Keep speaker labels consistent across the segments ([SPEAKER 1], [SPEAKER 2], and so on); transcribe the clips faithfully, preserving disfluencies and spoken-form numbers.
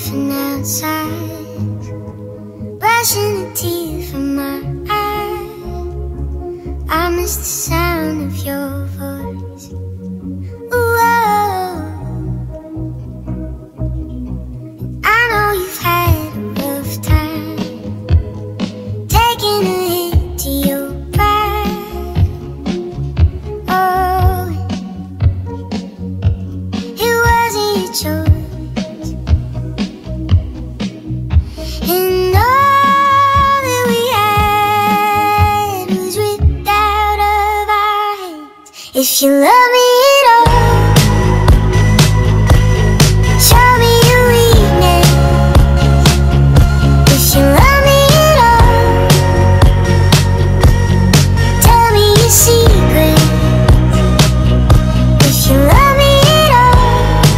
[SPEAKER 1] laughing outside, brushing a tear from my eye. I miss the sound of your voice. Whoa. I know you've had a rough time, taking a hit to your pride. Oh, it wasn't your choice. And all that we had was ripped out of our hands. If you love me at all, show me your weakness. If you love me at all, tell me your secrets. If you love me at all,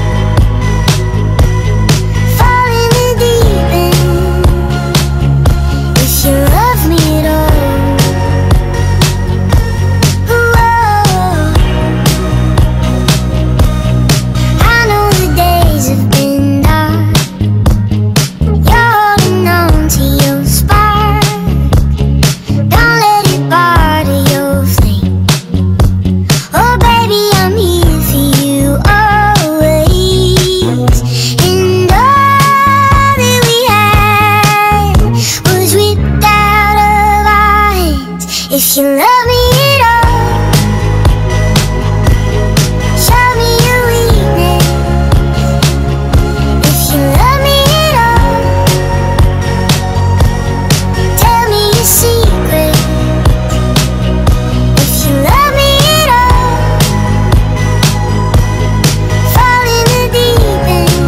[SPEAKER 1] fall in the deep end. If you love me at all. Whoa. I know the days have been dark. You're holding on to your spark. Don't let it bother your flame. Oh baby, I'm here for you always. And all that we had was ripped out of our hands. If you love me at all, show me your weakness. If you love me at all, tell me your secret. If you love me at all, fall in the deep end.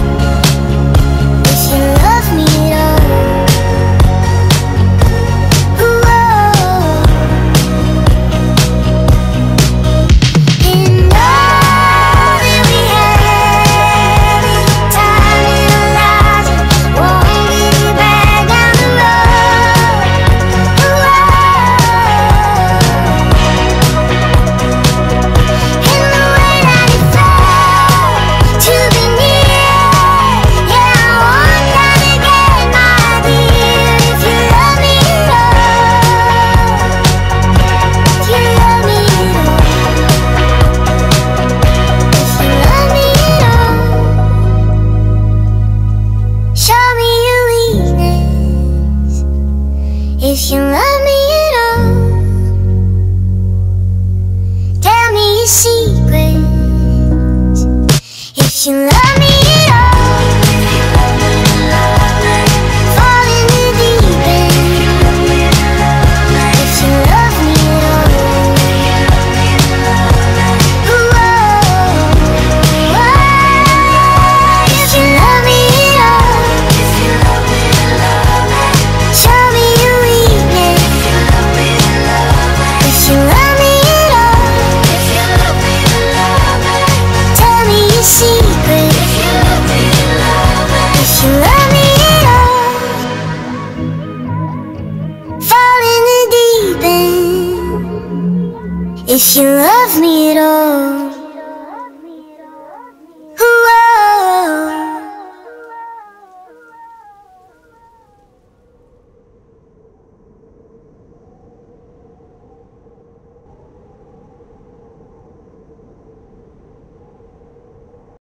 [SPEAKER 1] If you love me at all. Whoa. And all that we had, time in our lives, won't get it back down the road. Whoa. And the way that it felt to be near, yeah, I want that again, my dear. If you love me at all, if you love me at all, if you love me at all, show me your weakness. If you love me at all, tell me your secrets. If you love me at all, fall in the deep end. If you love me at all. Whoa. If you love me at all, show me your weakness. If you love me at all, tell me your secret. If you love me at all, fall in the deep end. If you love me at all.